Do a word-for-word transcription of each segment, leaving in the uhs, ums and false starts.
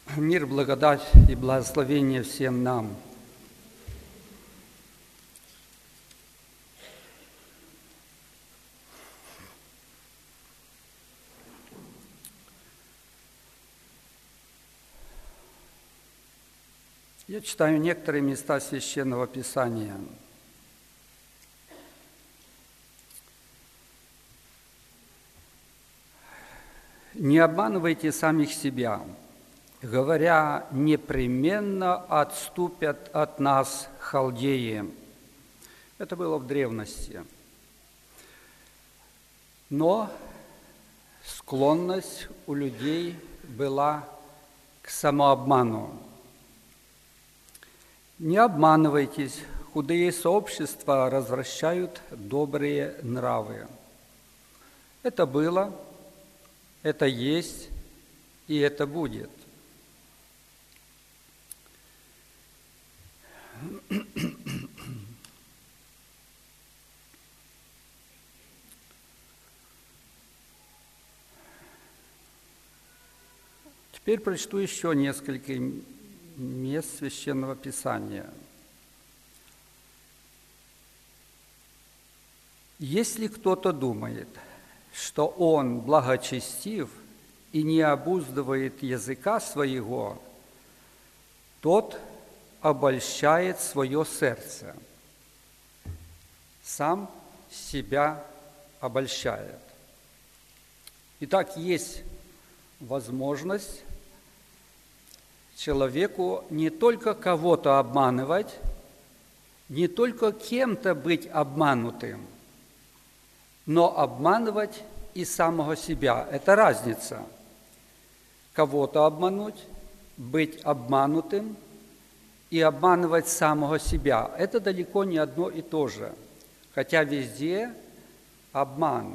Мир, благодать и благословение всем нам. Я читаю некоторые места Священного Писания. «Не обманывайте самих себя, говоря, непременно отступят от нас халдеи». Это было в древности. Но склонность у людей была к самообману. Не обманывайтесь, худые сообщества развращают добрые нравы. Это было, это есть и это будет. Теперь прочту еще несколько мест Священного Писания. Если кто-то думает, что он благочестив и не обуздывает языка своего, тот обольщает свое сердце, сам себя обольщает. Итак, есть возможность человеку не только кого-то обманывать, не только кем-то быть обманутым, но обманывать и самого себя. Это разница. Кого-то обмануть, быть обманутым и обманывать самого себя. Это далеко не одно и то же, хотя везде обман.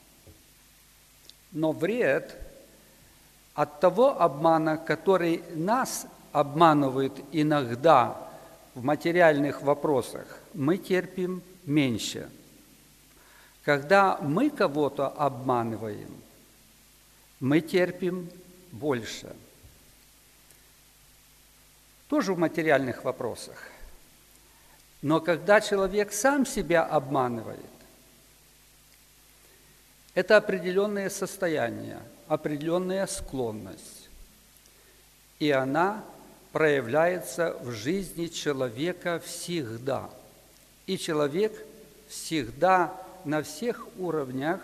Но вред от того обмана, который нас обманывает иногда в материальных вопросах, мы терпим меньше. Когда мы кого-то обманываем, мы терпим больше. Тоже в материальных вопросах. Но когда человек сам себя обманывает, это определенное состояние, определенная склонность. И она проявляется в жизни человека всегда. И человек всегда на всех уровнях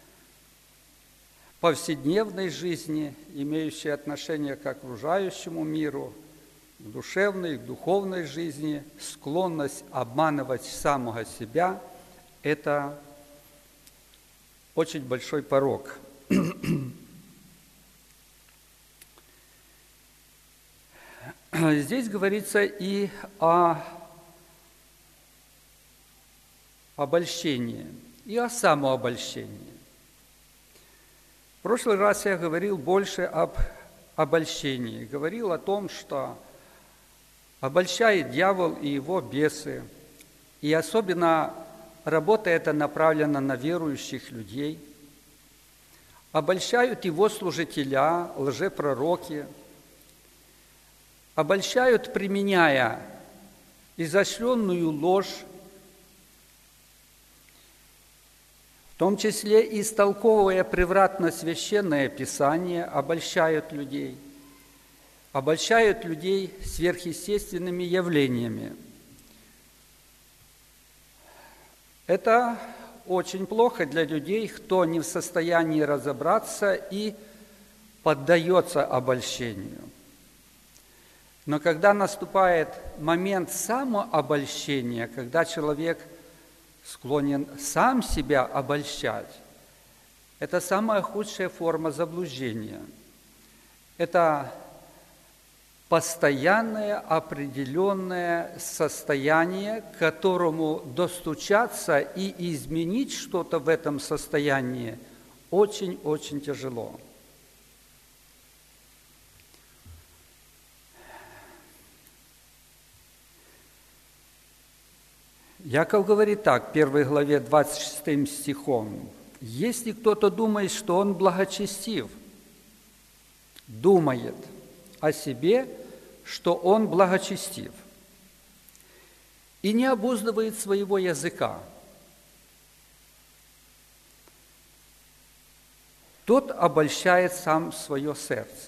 повседневной жизни, имеющей отношение к окружающему миру, к душевной, к духовной жизни, склонность обманывать самого себя – это очень большой порок. Здесь говорится и о обольщении, и о самообольщении. В прошлый раз я говорил больше об обольщении. Говорил о том, что обольщает дьявол и его бесы. И особенно работа эта направлена на верующих людей. Обольщают его служителя, лжепророки. Обольщают, применяя изощренную ложь, в том числе и истолковывая превратно Священное Писание, обольщают людей, обольщают людей сверхъестественными явлениями. Это очень плохо для людей, кто не в состоянии разобраться и поддается обольщению. Но когда наступает момент самообольщения, когда человек склонен сам себя обольщать, это самая худшая форма заблуждения. Это постоянное определенное состояние, к которому достучаться и изменить что-то в этом состоянии очень-очень тяжело. Яков говорит так, в первой главе двадцать шестым стихом: «Если кто-то думает, что он благочестив, думает, о себе, что он благочестив, и не обуздывает своего языка. Тот обольщает сам свое сердце.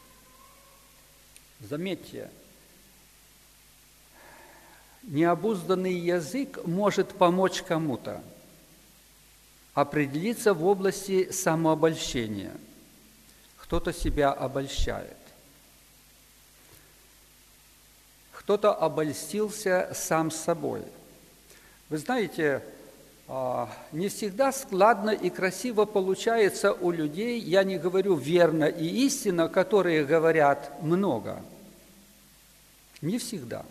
Заметьте, необузданный язык может помочь кому-то определиться в области самообольщения. Кто-то себя обольщает. Кто-то обольстился сам собой. Вы знаете, не всегда складно и красиво получается у людей, я не говорю верно и истинно, которые говорят много. Не всегда.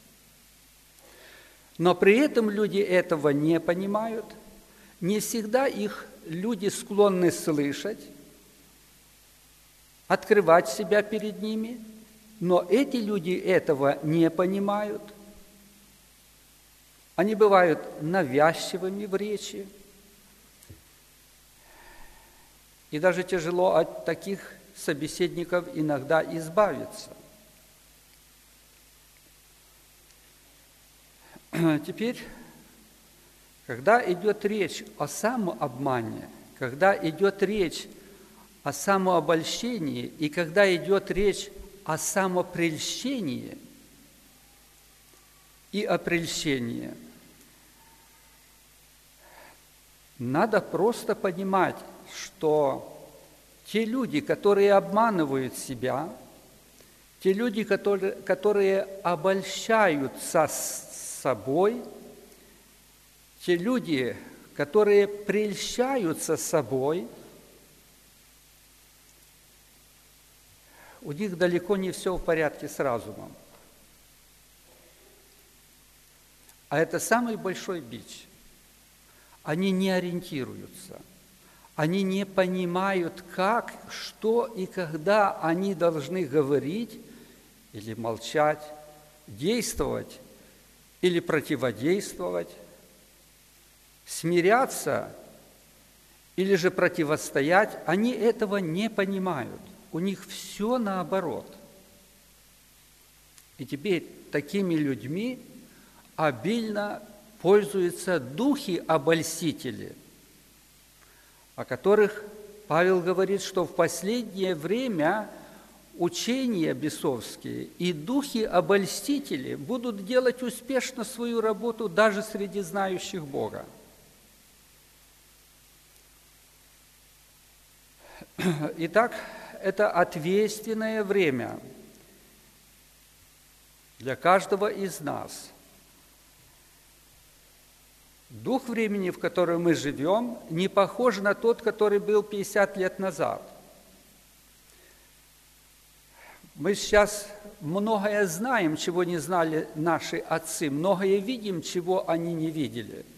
Но при этом люди этого не понимают, не всегда их люди склонны слышать, открывать себя перед ними, но эти люди этого не понимают. Они бывают навязчивыми в речи, и даже тяжело от таких собеседников иногда избавиться. Теперь, когда идет речь о самообмане, когда идет речь о самообольщении, и когда идет речь о самопрельщении и о прельщении, надо просто понимать, что те люди, которые обманывают себя, те люди, которые, которые обольщаются собой, те люди, которые прельщаются собой, у них далеко не все в порядке с разумом. А это самый большой бич. Они не ориентируются, они не понимают, как, что и когда они должны говорить или молчать, действовать или противодействовать, смиряться или же противостоять. Они этого не понимают. У них все наоборот. И теперь такими людьми обильно пользуются духи-обольстители, о которых Павел говорит, что в последнее время учения бесовские и духи-обольстители будут делать успешно свою работу даже среди знающих Бога. Итак, это ответственное время для каждого из нас. Дух времени, в котором мы живем, не похож на тот, который был пятьдесят лет назад. Мы сейчас многое знаем, чего не знали наши отцы, многое видим, чего они не видели.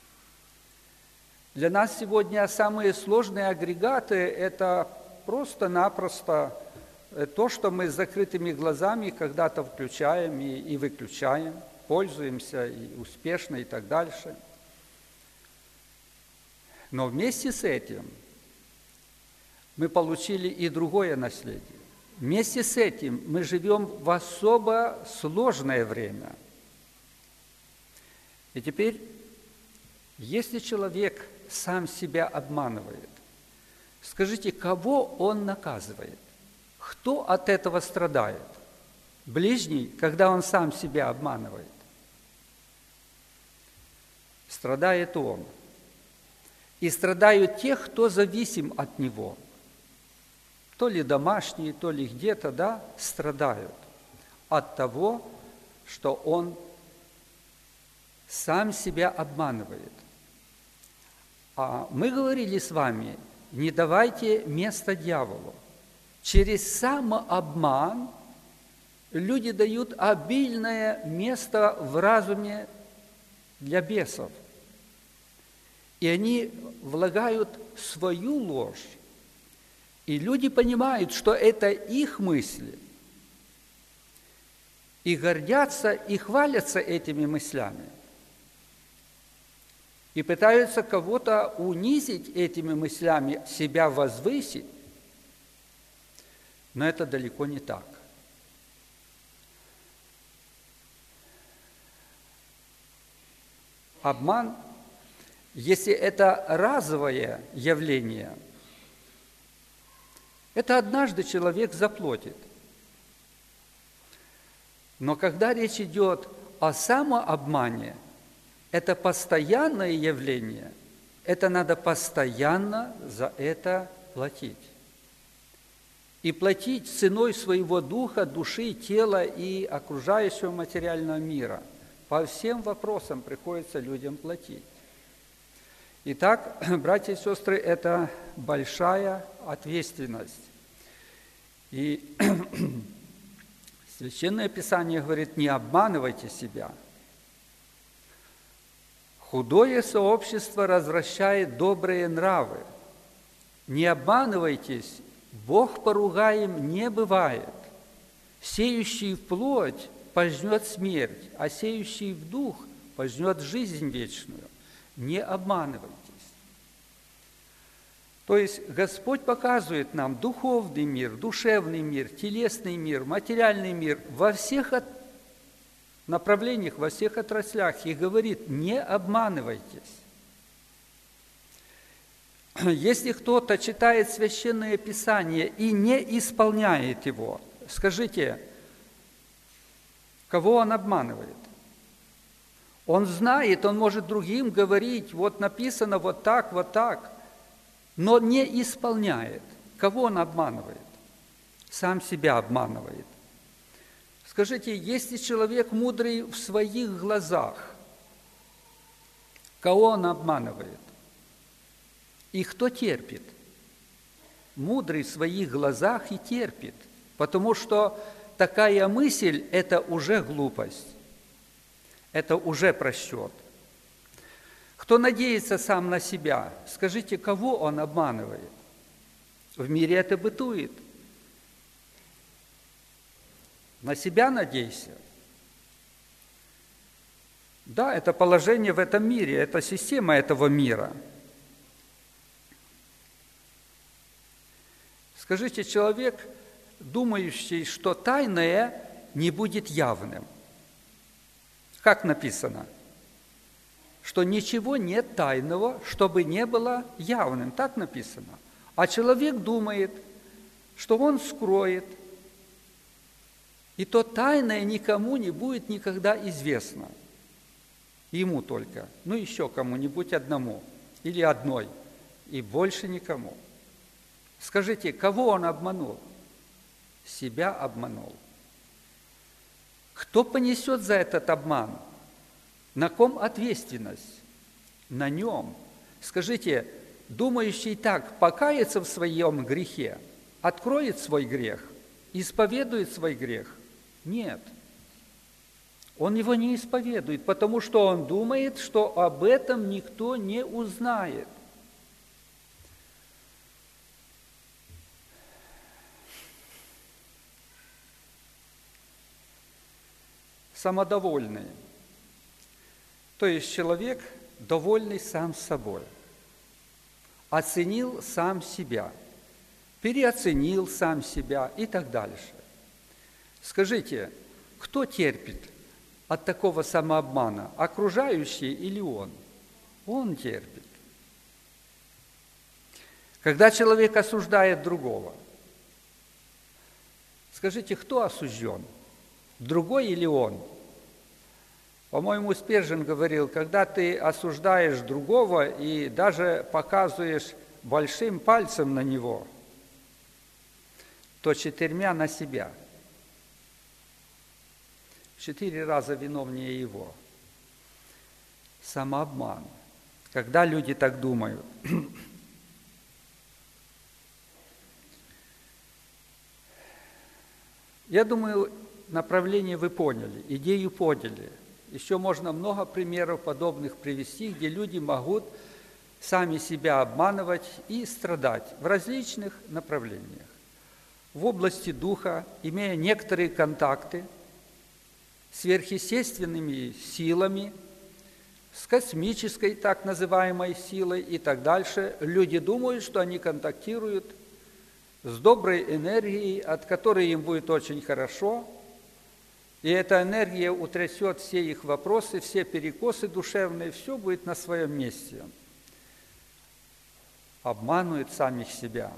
Для нас сегодня самые сложные агрегаты – это просто-напросто то, что мы с закрытыми глазами когда-то включаем и, и выключаем, пользуемся и успешно и так дальше. Но вместе с этим мы получили и другое наследие. Вместе с этим мы живем в особо сложное время. И теперь, если человек сам себя обманывает, скажите, кого он наказывает? Кто от этого страдает? Ближний, когда он сам себя обманывает? Страдает он. И страдают те, кто зависим от него. То ли домашние, то ли где-то, да, страдают от того, что он сам себя обманывает. А мы говорили с вами, не давайте место дьяволу. Через самообман люди дают обильное место в разуме для бесов. И они влагают свою ложь. И люди понимают, что это их мысли. И гордятся, и хвалятся этими мыслями. И пытаются кого-то унизить этими мыслями, себя возвысить. Но это далеко не так. обман, если это разовое явление, это однажды человек заплатит. Но когда речь идет о самообмане, это постоянное явление, это надо постоянно за это платить. И платить ценой своего духа, души, тела и окружающего материального мира. По всем вопросам приходится людям платить. Итак, братья и сестры, это большая ответственность. И Священное Писание говорит, не обманывайте себя. Худое сообщество развращает добрые нравы. Не обманывайтесь, Бог поругаем не бывает. Сеющий в плоть пожнет смерть, а сеющий в дух пожнет жизнь вечную. Не обманывайтесь. То есть Господь показывает нам духовный мир, душевный мир, телесный мир, материальный мир во всех направлениях, во всех отраслях и говорит, не обманывайтесь. Если кто-то читает Священное Писание и не исполняет его, скажите, кого он обманывает? Он знает, он может другим говорить, вот написано вот так, вот так, но не исполняет. Кого он обманывает? Сам себя обманывает. Скажите, если человек мудрый в своих глазах, кого он обманывает? И кто терпит? Мудрый в своих глазах и терпит, потому что такая мысль – это уже глупость, это уже просчет. Кто надеется сам на себя, скажите, кого он обманывает? В мире это бытует. На себя надейся. Да, это положение в этом мире, это система этого мира. Скажите, человек, думающий, что тайное не будет явным. Как написано? Что ничего нет тайного, чтобы не было явным. Так написано. А человек думает, что он скроет, и то тайное никому не будет никогда известно. Ему только, ну еще кому-нибудь одному или одной, и больше никому. Скажите, кого он обманул? Себя обманул. Кто понесет за этот обман? На ком ответственность? На нем. Скажите, думающий так покается в своем грехе, откроет свой грех, исповедует свой грех? Нет. Он его не исповедует, потому что он думает, что об этом никто не узнает. Самодовольный. То есть человек, довольный сам собой, оценил сам себя, переоценил сам себя и так дальше. Скажите, кто терпит от такого самообмана, окружающие или он? Он терпит. Когда человек осуждает другого, скажите, кто осужден? Другой или он? По-моему, Спержин говорил, когда ты осуждаешь другого и даже показываешь большим пальцем на него, то четырьмя на себя. Четыре раза виновнее его. Самообман. Когда люди так думают. Я думаю, направление вы поняли, идею поняли. Еще можно много примеров подобных привести, где люди могут сами себя обманывать и страдать в различных направлениях. В области духа, имея некоторые контакты с сверхъестественными силами, с космической так называемой силой и так дальше, люди думают, что они контактируют с доброй энергией, от которой им будет очень хорошо, И эта энергия утрясет все их вопросы, все перекосы душевные, все будет на своем месте. Обманывают самих себя.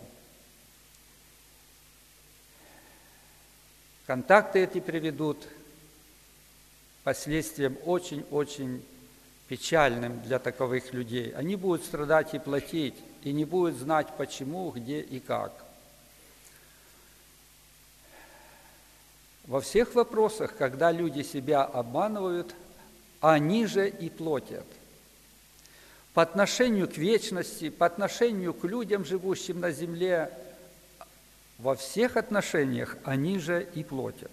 Контакты эти приведут к последствиям очень-очень печальным для таковых людей. Они будут страдать и платить, и не будут знать, почему, где и как. Во всех вопросах, когда люди себя обманывают, они же и платят. По отношению к вечности, по отношению к людям, живущим на земле, во всех отношениях они же и платят.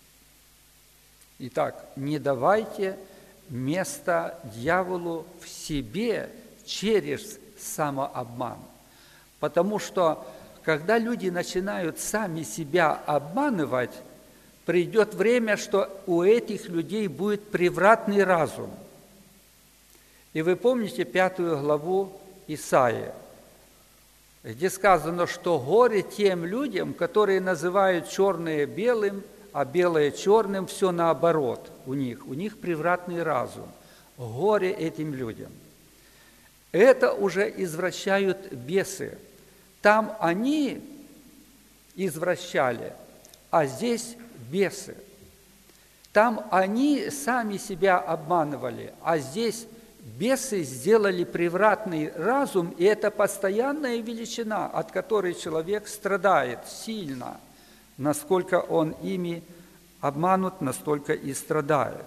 Итак, не давайте места дьяволу в себе через самообман. Потому что, когда люди начинают сами себя обманывать, придет время, что у этих людей будет превратный разум. И вы помните пятую главу Исаии, где сказано, что горе тем людям, которые называют черное белым, а белое черным, все наоборот у них. У них превратный разум. Горе этим людям. Это уже извращают бесы. Там они извращали, а здесь бесы. Там они сами себя обманывали, а здесь бесы сделали превратный разум, и это постоянная величина, от которой человек страдает сильно. Насколько он ими обманут, настолько и страдает.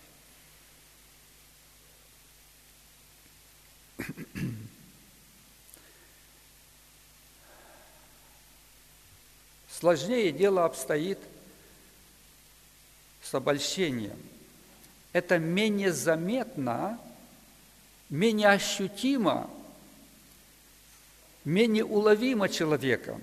Сложнее дело обстоит с обольщением. Это менее заметно, менее ощутимо, менее уловимо человеком.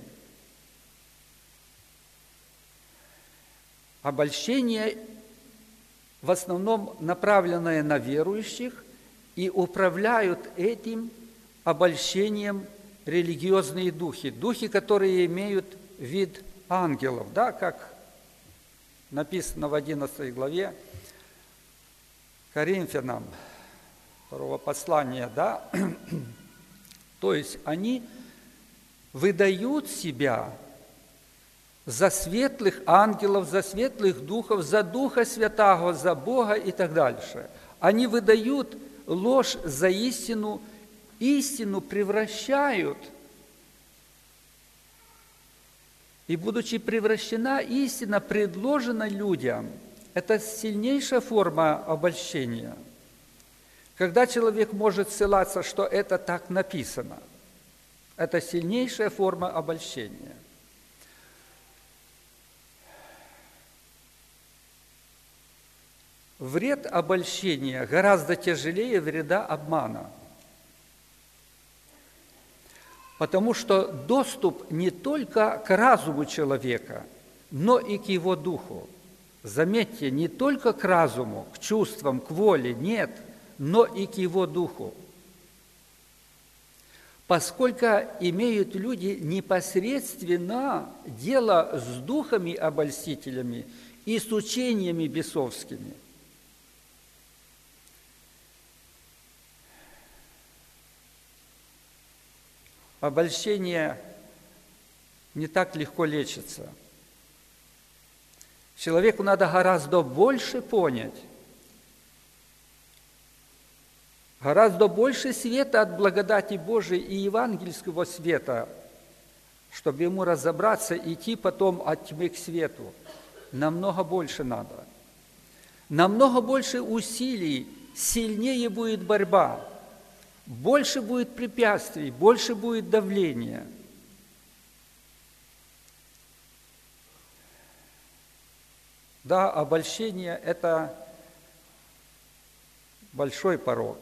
Обольщение в основном направленное на верующих, и управляют этим обольщением религиозные духи, духи, которые имеют вид ангелов, да, как написано в одиннадцатой главе Коринфянам второго послания, да, то есть они выдают себя за светлых ангелов, за светлых духов, за Духа Святаго, за Бога и так дальше. Они выдают ложь за истину, истину превращают. И, будучи превращена, истина предложена людям. Это сильнейшая форма обольщения. Когда человек может ссылаться, что это так написано, это сильнейшая форма обольщения. Вред обольщения гораздо тяжелее вреда обмана. Потому что доступ не только к разуму человека, но и к его духу. Заметьте, не только к разуму, к чувствам, к воле, нет, но и к его духу. Поскольку имеют люди непосредственно дело с духами-обольстителями и с учениями бесовскими. Обольщение не так легко лечится. Человеку надо гораздо больше понять, гораздо больше света от благодати Божией и евангельского света, чтобы ему разобраться, идти потом от тьмы к свету. Намного больше надо. Намного больше усилий, сильнее будет борьба. Больше будет препятствий, больше будет давления. Да, обольщение – это большой порок.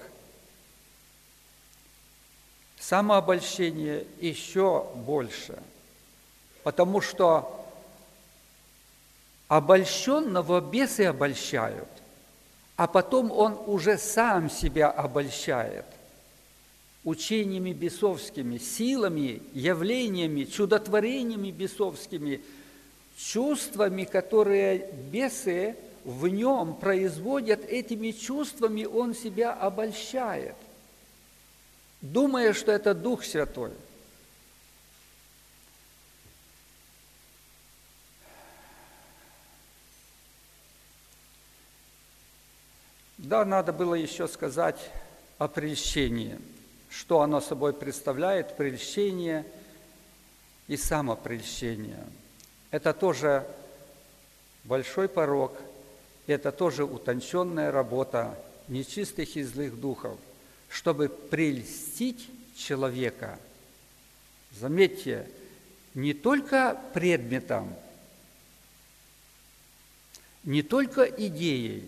Самообольщение еще больше, потому что обольщенного бесы обольщают, а потом он уже сам себя обольщает учениями бесовскими, силами, явлениями, чудотворениями бесовскими, чувствами, которые бесы в нем производят этими чувствами, он себя обольщает, думая, что это Дух Святой. Да, надо было еще сказать о прельщении, что оно собой представляет, прельщение и самопрельщение. Это тоже большой порок, это тоже утонченная работа нечистых и злых духов, чтобы прельстить человека. Заметьте, не только предметом, не только идеей,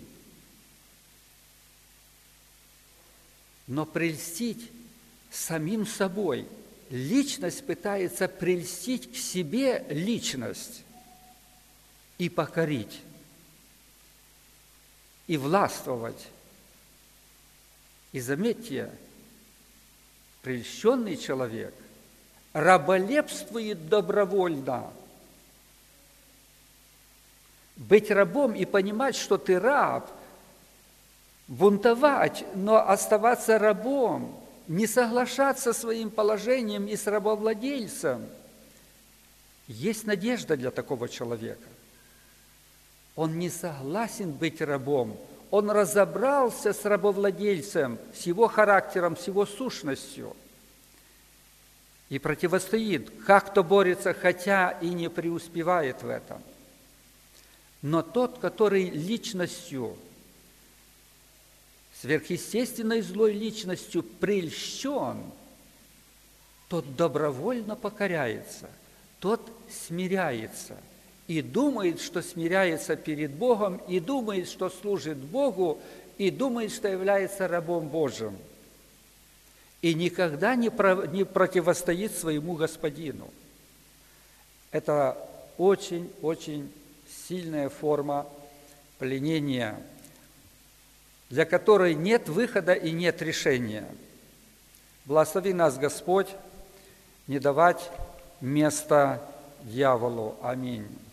но прельстить самим собой. Личность пытается прельстить к себе личность и покорить, и властвовать. И заметьте, прельщенный человек раболепствует добровольно. Быть рабом и понимать, что ты раб, бунтовать, но оставаться рабом, не соглашаться со своим положением и с рабовладельцем. Есть надежда для такого человека. Он не согласен быть рабом. Он разобрался с рабовладельцем, с его характером, с его сущностью. И противостоит, как-то борется, хотя и не преуспевает в этом. Но тот, который личностью, сверхъестественной злой личностью прельщен, тот добровольно покоряется, тот смиряется и думает, что смиряется перед Богом, и думает, что служит Богу, и думает, что является рабом Божьим, и никогда не, про, не противостоит своему Господину. Это очень-очень сильная форма пленения, для которой нет выхода и нет решения. Благослови нас, Господь, не давать места дьяволу. Аминь.